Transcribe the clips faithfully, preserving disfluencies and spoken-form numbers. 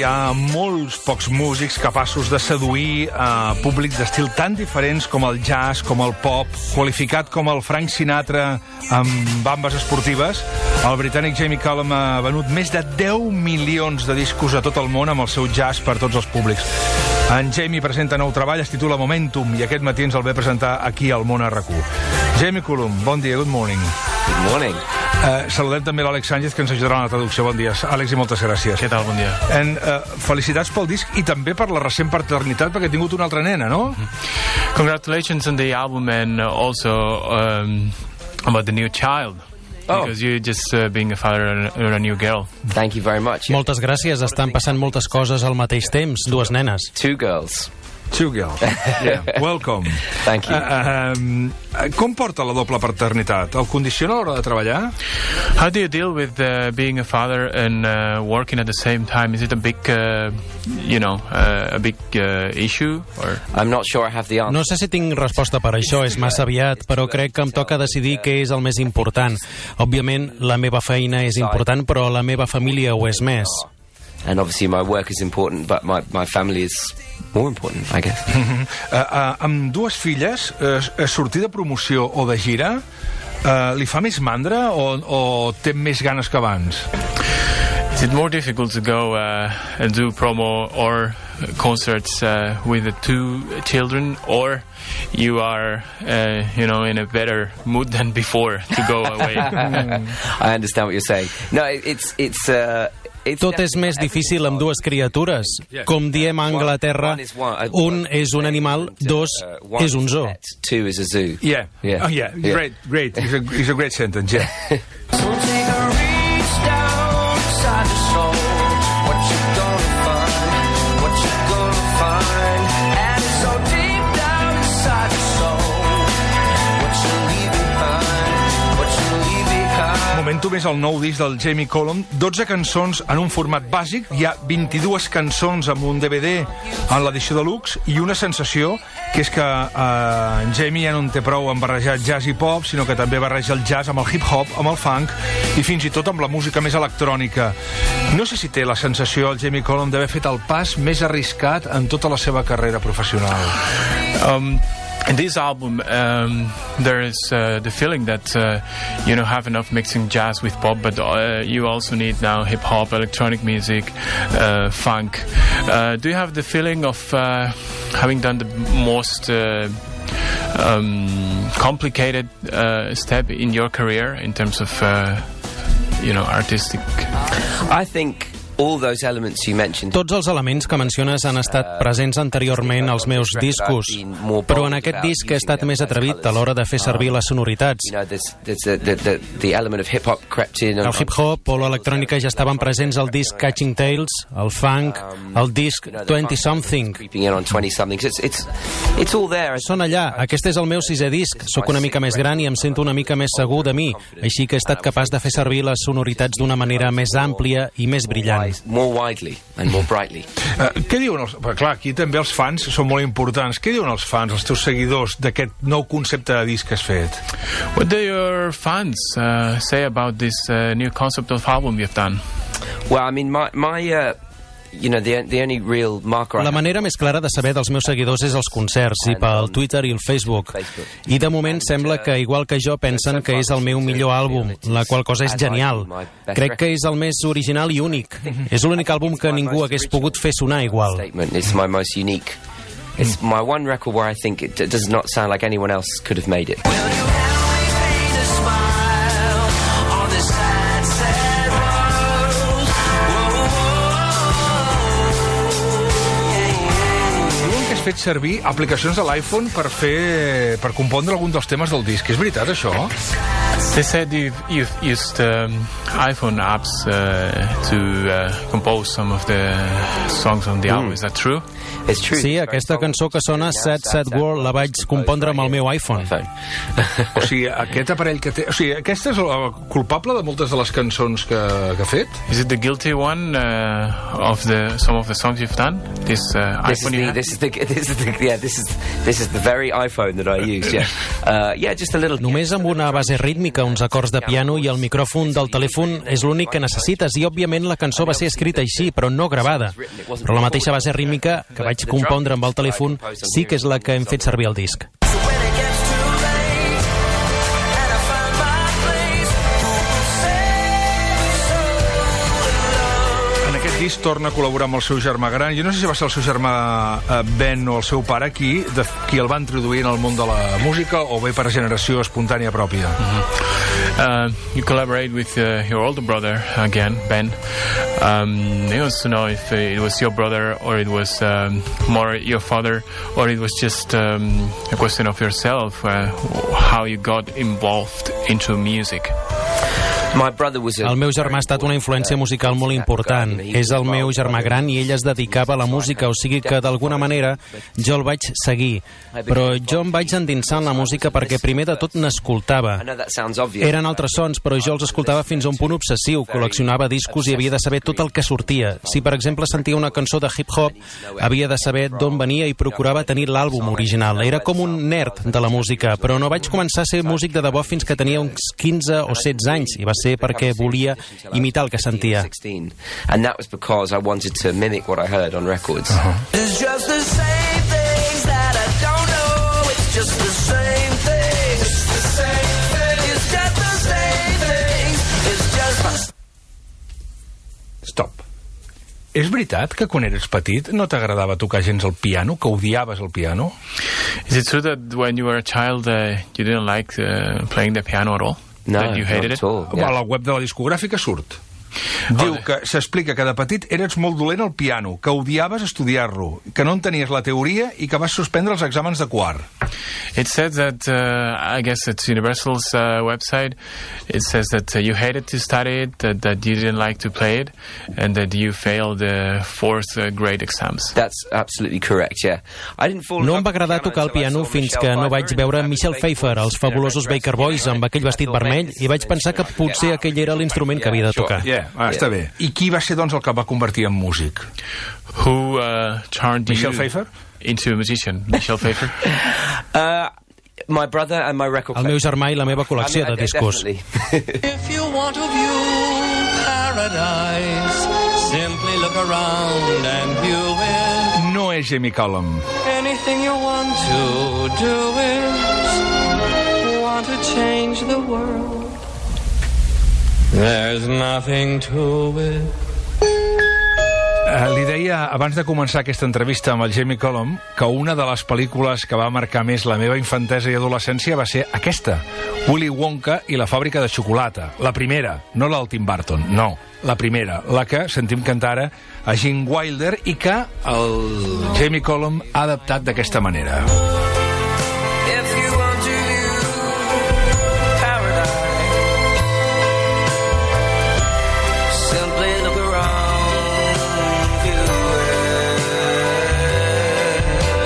hi ha molts pocs músics capaços de seduir a públics d'estil tan diferents com el jazz, com el pop, qualificat com el Frank Sinatra amb bambes esportives. El britànic Jamie Cullum ha venut més de deu milions de discos a tot el món amb el seu jazz per tots els públics. En Jamie presenta nou treball, es titula Momentum, i aquest matí ens el ve presentar aquí al Món a R A C U. Jamie Cullum, bon dia, good morning. Good morning. Uh, saludem també l'Àlex Sánchez, que ens ajudarà en la traducció. Bon dia, Àlex, i moltes gràcies. Què tal, bon dia. En, uh, felicitats pel disc i també per la recent paternitat, perquè ha tingut una altra nena, no? Congratulations on the album and also um, about the new child. Oh. Because you're just uh, being a father of a new girl. Thank you very much. Yeah. Moltes gràcies, estan passant moltes coses al mateix temps, dues nenes. Two girls. Two girls. Yeah. Welcome. Thank you. Uh, um, com porta la doble paternitat? El condiciona a l'hora de treballar? How do you deal with uh, being a father and uh, working at the same time? Is it a big, uh, you know, uh, a big uh, issue? Or? I'm not sure I have the answer. No sé si tinc resposta per això, és massa aviat, però crec que em toca decidir què és el més important. Òbviament, la meva feina és important, però la meva família ho és més. And obviously my work is important, but my, my family is more important, I guess. Uh, uh, amb dues filles, uh, sortir de promoció o de gira, uh, li fa més mandra o, o té més ganes que abans? Is it more difficult to go uh, and do promo or concerts uh, with the two children, or you are, uh, you know, in a better mood than before to go away? I understand what you're saying. No, it, it's it's. Uh, Tot és més difícil amb dues criatures. Com diem a Anglaterra, un és un animal, dos és un zoo. Two is a zoo. Yeah. Yeah. Oh, yeah. Yeah. Great, great. It's a, it's a great sentence, yeah. So take a reach down inside your soul. What you gonna find? What you gonna find? And it's so deep down inside your soul. What you leave behind? What you leave behind? Momentum és el nou disc del Jamie Cullum. dotze cançons en un format bàsic. Hi ha vint-i-dues cançons amb un D V D en l'edició deluxe i una sensació que és que eh, en Jamie ja no en té prou en barrejar jazz i pop, sinó que també barreja el jazz amb el hip-hop, amb el funk i fins i tot amb la música més electrònica. No sé si té la sensació, el Jamie Cullum, d'haver fet el pas més arriscat en tota la seva carrera professional. Um, in this album, um, there is uh, the feeling that uh, you know have enough mixing jazz with pop, but uh, you also need now hip hop, electronic music, uh, funk. Uh, do you have the feeling of uh, having done the most uh, um, complicated uh, step in your career in terms of uh, you know artistic? I think all those elements you mentioned. Tots els elements que menciones han estat presents anteriorment als meus discos, però en aquest disc he estat més atrevit a l'hora de fer servir les sonoritats. You know, there's, there's the, the, the, the element of hip-hop crept in. El hip-hop o l'electrònica ja estaven presents al disc Catching Tales, el funk, el disc twenty-something. Creeping in on twenty-something. It's, it's, it's all there. Són allà. Aquest és el meu sisè disc. Soc una mica més gran i em sento una mica més segur de mi, així que he estat capaç de fer servir les sonoritats d'una manera més àmplia i més brillant. More widely and more brightly. Uh, què diuen els... Però, clar, aquí també els fans són molt importants. Què diuen els fans, els teus seguidors, d'aquest nou concepte de disc que has fet? What do your fans uh, say about this uh, new concept of album you've done? Well, I mean, my... my uh, You know, the, the only real marker I La manera més clara de saber dels meus seguidors és els concerts i pel Twitter i el Facebook. I de moment sembla que, igual que jo, pensen que és el meu millor àlbum, la qual cosa és genial. Crec que és el més original i únic. És l'únic àlbum que ningú hagués pogut fer sonar igual. It's my most unique. It's my one record where I think it does not sound like anyone else could have made it. Fet servir aplicacions de l'iPhone per fer per compondre algun dels temes del disc. És veritat, això? They said you've, you've used um, iPhone apps uh, to uh, compose some of the songs on the album. Mm. Is that true? It's true. Sí, aquesta cançó que sona Sad Sad World la vaig compondre amb el meu iPhone. O sigui, aquest aparell que té... O sigui, aquesta és la culpable de moltes de les cançons que, que ha fet? Is it the guilty one uh, of the some of the songs you've done? This uh, this iPhone is the, you have? this is the this is the yeah this is this is the very iPhone that I use. Yeah, uh, yeah, just a little. Només amb una base rítmica música, uns acords de piano i el micròfon del telèfon és l'únic que necessites, i òbviament la cançó va ser escrita així, però no gravada. Però la mateixa base rítmica que vaig compondre amb el telèfon sí que és la que hem fet servir al disc. Disc torna a col·laborar amb el seu germà gran. Jo no sé si va ser el seu germà eh, Ben o el seu pare qui, de, qui el va introduir en el món de la música, o bé per generació espontània pròpia. Mm-hmm. uh, you collaborate with uh, your older brother again, Ben. Um, I want to know if it was your brother or it was um, more your father, or it was just um, a question of yourself, uh, how you got involved into music. El meu germà ha estat una influència musical molt important. És el meu germà gran i ell es dedicava a la música, o sigui que d'alguna manera jo el vaig seguir. Però jo em vaig endinsar en la música perquè primer de tot n'escoltava. Eren altres sons, però jo els escoltava fins a un punt obsessiu. Col·leccionava discos i havia de saber tot el que sortia. Si, per exemple, sentia una cançó de hip-hop, havia de saber d'on venia i procurava tenir l'àlbum original. Era com un nerd de la música, però no vaig començar a ser músic de debò fins que tenia uns quinze o setze anys, i va ser perquè volia imitar el que sentia. And that was because I wanted to mimic what I heard on records. It's just the same things that I don't know. It's just the same things. It's the same things. It's just the same things. It's just the... Stop. És veritat que quan eres petit no t'agradava tocar gens el piano, que odiaves el piano? Is it true that when you were a child uh, you didn't like uh, playing the piano at all? No, that you hated not at all. A Yeah. la web de la discogràfica surt. Diu que s'explica que de petit eres molt dolent al piano, que odiaves estudiar-lo, que no entenies la teoria i que vas suspendre els exàmens de quart. It says that, uh, I guess it's Universal's uh, website, it says that uh, you hated to study it, that, that you didn't like to play it, and that you failed the fourth uh, grade exams. That's absolutely correct, yeah. I didn't fall in No love em va with agradar piano tocar el until I piano saw fins Michelle que no Pfeiffer vaig veure in Michelle Pfeiffer, els fabulosos Baker Boys, amb aquell vestit vermell, i vaig pensar que potser aquell era l'instrument que havia de tocar. Yeah, ah, està bé. I qui va ser, doncs, el que va convertir en músic? Who uh, turned Michelle you Pfeiffer? into a musician? Michelle Pfeiffer? Uh, my brother and my record El meu germà i la meva I col·lecció mean, de I- discos. definitely. If you want to view paradise, simply look around and view it. No és Jamie Cullum. Anything you want to do is want to change the world. There's nothing to it. Uh, li deia, abans de començar aquesta entrevista amb el Jamie Cullum, que una de les pel·lícules que va marcar més la meva infantesa i adolescència va ser aquesta, Willy Wonka i la fàbrica de xocolata. La primera, no la del Tim Burton, no, la primera, la que sentim cantar ara a Gene Wilder i que el Jamie Cullum ha adaptat d'aquesta manera. If you want to view paradise, simply look around, view it.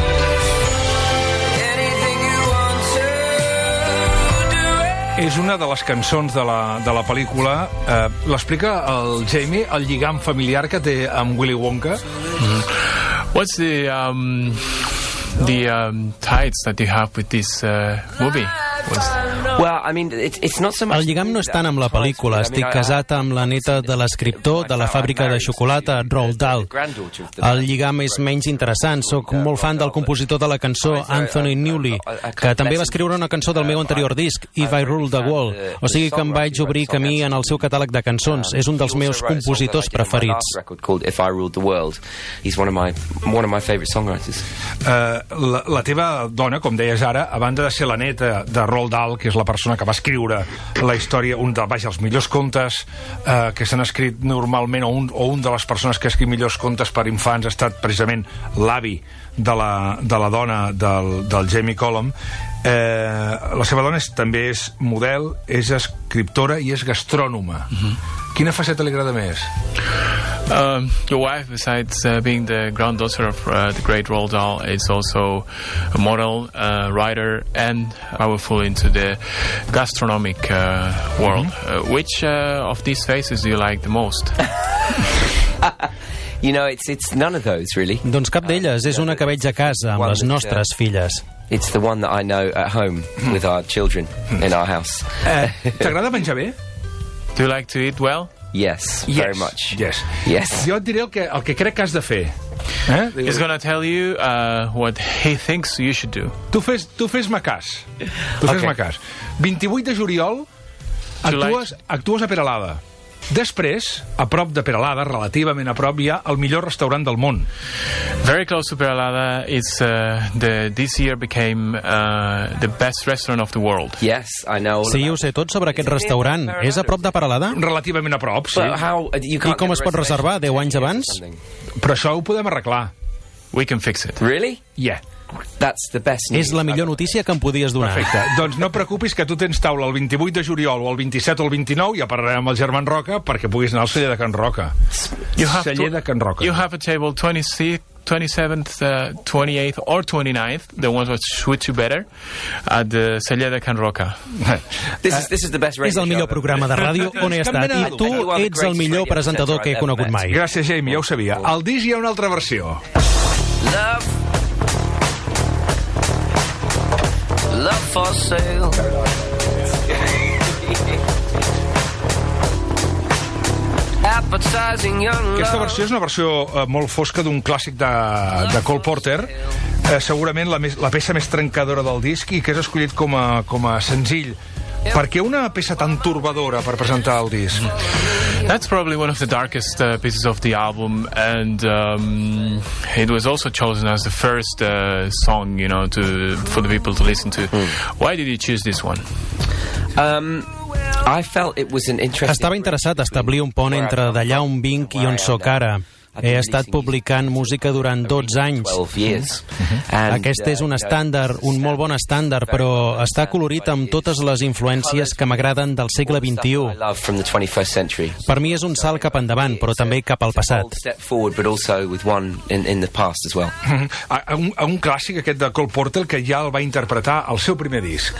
Anything you want to do it. És una de les cançons de la, de la pel·lícula. Eh, l'explica el Jamie, el lligam familiar que té amb Willy Wonka. What's the um, the um, ties that you have with this uh, movie? What's... Well, I mean, it, it's not so much... El lligam no és tant amb la pel·lícula. Estic casat amb la neta de l'escriptor de la fàbrica de xocolata, Roald Dahl. El lligam és menys interessant. Soc molt fan del compositor de la cançó, Anthony Newley, que també va escriure una cançó del meu anterior disc, If I Rule the World. O sigui que em vaig obrir camí en el seu catàleg de cançons. És un dels meus compositors preferits. If I Ruled the World. He's one of my one of my favorite songwriters. Eh, la, la teva dona, com deies ara, a banda de ser la neta de Roald Dahl, que és la persona que va escriure la història, un de, vaja, els millors contes eh, que s'han escrit normalment, o un, o un de les persones que ha escrit millors contes per infants ha estat precisament l'avi de la, de la dona del, del Jamie Cullum. Eh, la seva dona és, també és model, és escriptora i és gastrònoma. Mm-hmm. Quina faceta li agrada més? Um, your wife, besides uh, being the granddaughter of uh, the great Roald Dahl, is also a model, uh, writer, and powerful into the gastronomic uh, world. Mm-hmm. Uh, which uh, of these faces do you like the most? You know, it's it's none of those, really. Doncs cap d'elles, és una que veig a casa amb les nostres filles. It's the one that I know at home with our children in our house. Eh, T'agrada menjar bé? Do you like to eat well? Yes, very much. Yes. Yes. Jo et diré el que, el que crec que has de fer. Eh? He's going to tell you uh, what he thinks you should do. Tu fes, tu fes-me cas. Tu Okay. fes-me cas. vint-i-vuit de juliol actues, actues a Peralada. Després, a prop de Peralada, relativament a prop, hi ha el millor restaurant del món. Very close to Peralada, it's uh, the this year became uh, the best restaurant of the world. Yes, I know. all Sí, about ho sé tot sobre aquest restaurant. És a prop de Peralada? Relativament a prop, sí. But how, uh, you I can't com get es a pot reservation reservar? deu anys abans? or something. Però això ho podem arreglar. We can fix it. Really? Yeah. That's the best news. És la millor notícia que em podies donar. Perfecte. Doncs no preocupis que tu tens taula el vint-i-vuit de juliol o el vint-i-set o el vint-i-nou, ja parlarem amb el Germán Roca perquè puguis anar al celler de Can Roca. You have Celler de Can Roca. You have a table twenty-sixth, twenty-seventh, uh, twenty-eighth, or twenty-ninth, the ones which suit you better, at the Celler de Can Roca. This is, this is the best radio És el millor show I've programa de ràdio on he estat. I tu ets el millor presentador que he conegut mai. Gràcies, Jamie, ja ho sabia. Al disc hi ha una altra versió. Love. Love for sale. Appetizing young Aquesta love. versió és una versió eh, molt fosca d'un clàssic de, de Cole Porter, eh, segurament la, més, la peça més trencadora del disc i que és escollit com a, com a senzill. Per què una peça tan torbadora per presentar el disc? That's probably one of the darkest uh, pieces of the album, and um, it was also chosen as the first uh, song, you know, to for the people to listen to. Why did you choose this one? Um, I felt it was an interesting... Estava interessat a establir un pont entre d'allà on vinc i on sóc ara. He estat publicant música durant dotze anys. twelve years. Aquest és un estàndard, un molt bon estàndard, però està colorit amb totes les influències que m'agraden del segle vint-i-u. I love from the twenty-first century. Per mi és un salt cap endavant, però també cap al passat. Bold step forward, but also with one in, in the past as well. A, a, un, a un clàssic, aquest de Cole Porter, que ja el va interpretar al seu primer disc.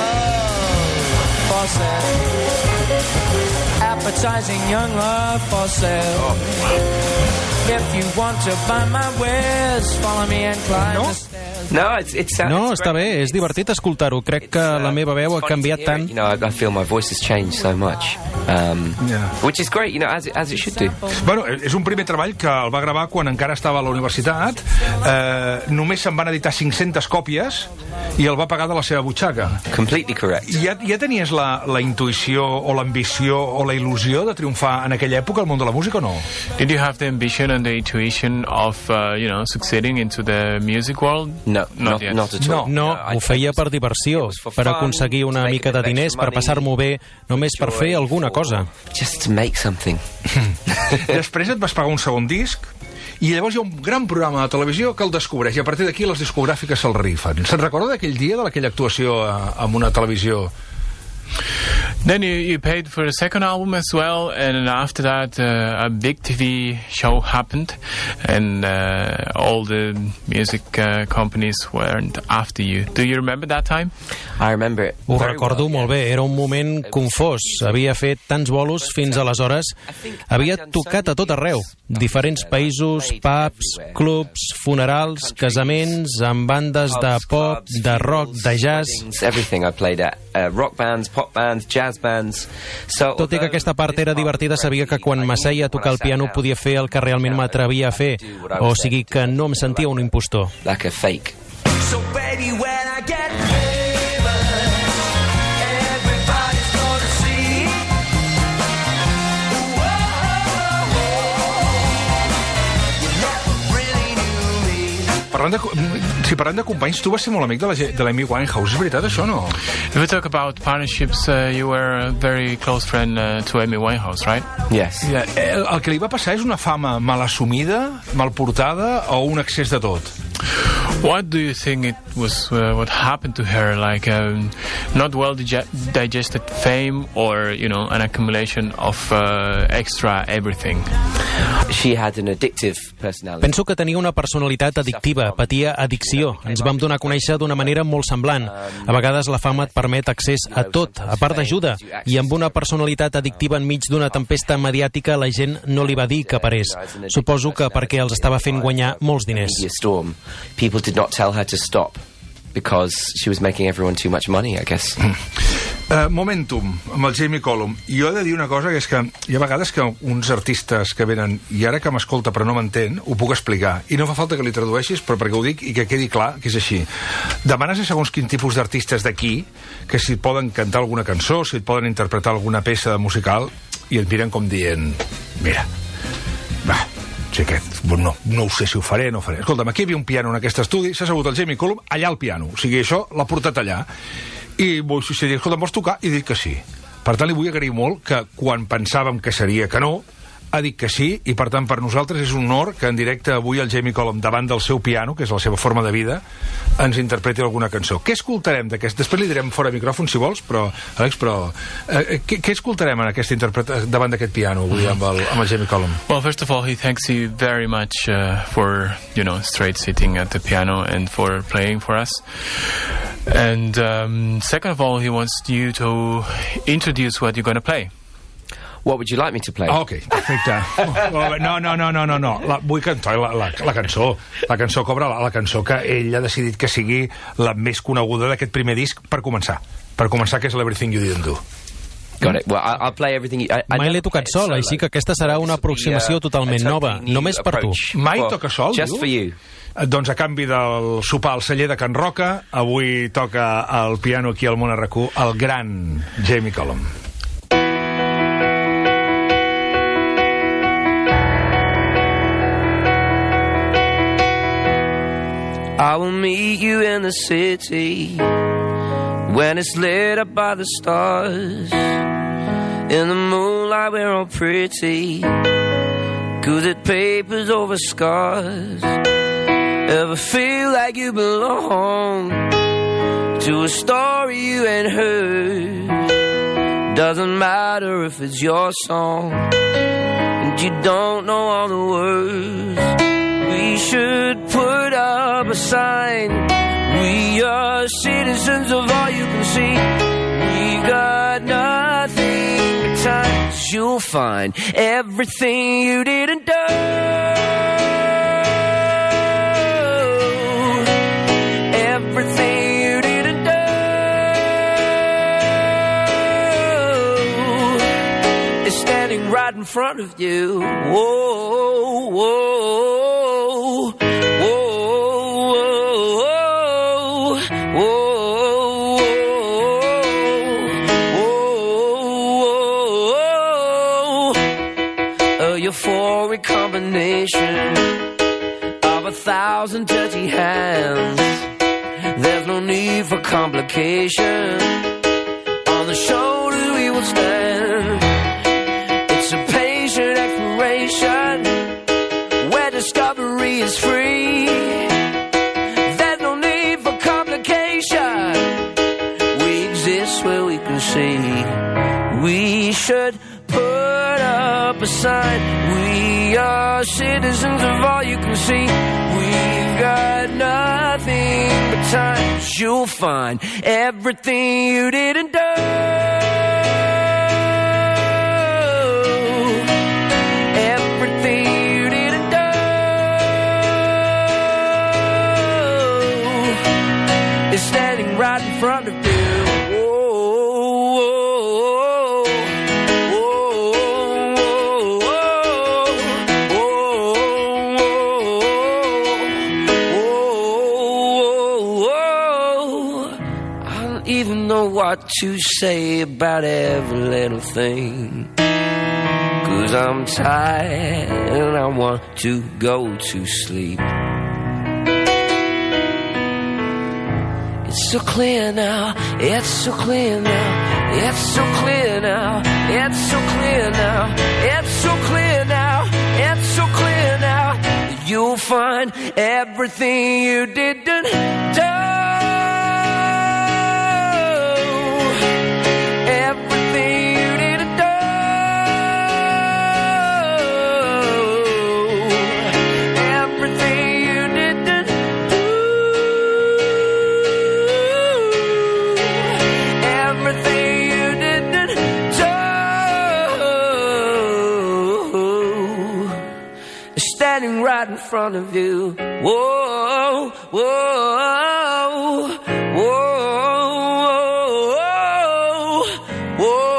For sale. Appetizing young love for sale. If you want to buy my wares, follow me and climb No? the stairs. No, it's, it's, uh, No, it's està very- bé, és divertit escoltar-ho. Crec que la meva veu ha It's funny canviat to hear tant. it. You know, I, I feel my voice has changed so much, um, Yeah. which is great. You know, as it, as it should do. Bueno, és un primer treball que el va gravar quan encara estava a la universitat. Eh, només se'n van editar cinc-centes còpies i el va pagar de la seva butxaca. Completely correct. Ja, ja tenies la, la intuïció o l'ambició o la il·lusió de triomfar en aquella època al món de la música o no? Did you have the ambition and the intuition of, uh, you know, succeeding into the music world? No, Not not, yet. not at all. No, I- ho feia per diversió, per aconseguir una mica de diners, per passar-m'ho bé, només per fer alguna cosa. Just to make something. Després et vas pagar un segon disc i llavors hi ha un gran programa de televisió que el descobreix i a partir d'aquí les discogràfiques se'l rifen. Se'n recorda d'aquell dia, de aquella actuació a, amb una televisió? Then you, you paid for the second album as well, and after that uh, a big T V show happened, and uh, all the music uh, companies weren't after you. Do you remember that time? I remember it. Ho very recordo well, molt bé, era un moment confós. Havia fet tants bolos fins aleshores. Havia tocat a tot arreu. Diferents països, pubs, clubs, funerals, casaments, amb bandes de pop, de rock, de jazz. Weddings, everything I played at. Uh, rock bands, pop bands, jazz bands. So, Tot i que aquesta part era divertida, sabia que quan m'asseia a tocar el piano podia fer el que realment m'atrevia a fer. O sigui que no em sentia un impostor. like a fake. So baby, when I get famous, everybody's gonna see. Whoa, you never really knew me. Parlant de, si parlem de companys, tu vas ser molt amic de la Ge- de l'Amy Winehouse. És veritat, això, no? If we talk about partnerships, uh, you were a very close friend uh, to Amy Winehouse, right? Yes. Ja, el, el que li va passar és una fama mal assumida, mal portada o un excés de tot? What do you think it was? Uh, what happened to her? Like um, not well dige- digested fame, or you know, an accumulation of uh, extra everything? she had an addictive personality. Penso que tenia una personalitat addictiva, patia addicció. Ens vam donar a conèixer d'una manera molt semblant. A vegades la fama et permet accés a tot, a part d'ajuda, i amb una personalitat addictiva enmig d'una tempesta mediàtica la gent no li va dir que parés. Suposo que perquè els estava fent guanyar molts diners. People did not tell her to stop because she was making everyone too much money, I guess. Uh, momentum, amb el Jamie Cullum. Jo he de dir una cosa, que és que hi ha vegades que uns artistes que venen, i ara que m'escolta però no m'entén, ho puc explicar. I no fa falta que li tradueixis, però perquè ho dic i que quedi clar que és així. Demanes a segons quin tipus d'artistes d'aquí que si et poden cantar alguna cançó, si et poden interpretar alguna peça musical, i et miren com dient, mira, va, sí, aquest, no, no ho sé si ho faré, no ho faré. Escolta'm, aquí hi havia un piano en aquest estudi, s'ha assegut el Jamie Cullum allà al piano. O sigui, això l'ha portat allà. I vull si dir, escolta, vols tocar? I dic que sí. Per tant, li vull agrair molt que quan pensàvem que seria que no, ha dit que sí, i per tant per nosaltres és un honor que en directe avui el Jamie Cullum, davant del seu piano, que és la seva forma de vida, ens interpreti alguna cançó. Què escoltarem d'aquest? Després li direm fora micròfon si vols, però, Àlex, però eh, què, què escoltarem en aquesta interpretació davant d'aquest piano avui amb el, amb el Jamie Cullum? Well, first of all, he thanks you very much uh, for, you know, straight sitting at the piano and for playing for us. And um, second of all, he wants you to introduce what you're going to play. What would you like me to play? Ok, perfecte. No, no, no, no, no, no. La, vull cantar la, la, la cançó. La cançó cobra la, la cançó que ell ha decidit que sigui la més coneguda d'aquest primer disc per començar. Per començar, que és l'Everything You Didn't Do. Got it. Well, I'll play everything. I, I Mai l'he tocat sol, així que aquesta serà una aproximació totalment nova, només per tu. Mai toca sol, Just diu? for you. Doncs a canvi del sopar al celler de Can Roca, avui toca al piano aquí al Món R Q el gran Jamie Cullum. I will meet you in the city when it's lit up by the stars. In the moonlight we're all pretty, cause it papers over scars. Ever feel like you belong to a story you ain't heard? Doesn't matter if it's your song and you don't know all the words. We should put up a sign. We are citizens of all you can see. We got nothing but time. 'Cause you'll find everything you didn't do. Everything you didn't do is standing right in front of you. Whoa, whoa. Euphoric combination of a thousand dirty hands. There's no need for complication. On the shoulder we will stand. It's a patient exploration where discovery is free. There's no need for complication. We exist where we can see. We should put up a sign. We are citizens of all you can see. We've got nothing but time. 'Cause you'll find everything you didn't do. Everything you didn't do is standing right in front of you. What to say about every little thing, 'cause I'm tired and I want to go to sleep. It's so clear now, it's so clear now, it's so clear now, it's so clear now, it's so clear now, it's so clear now. You'll find everything you didn't do. Everything you didn't do standing right in front of you. Whoa, whoa, whoa, whoa.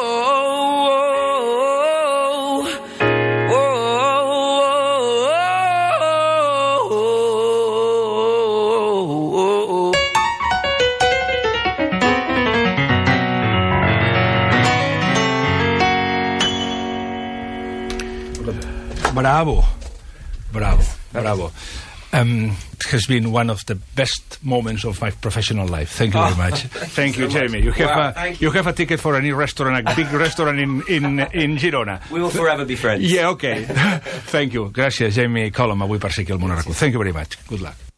Bravo, bravo, bravo. Um, it has been one of the best moments of my professional life. Thank you very much. Thank you, Jamie. You have Wow, a you. you have a ticket for any restaurant, a big restaurant in in in Girona. We will forever be friends. Yeah, okay. Thank you. Gràcies, Jamie Cullum, avui per ser aquí al Món R Q. Thank you very much. Good luck.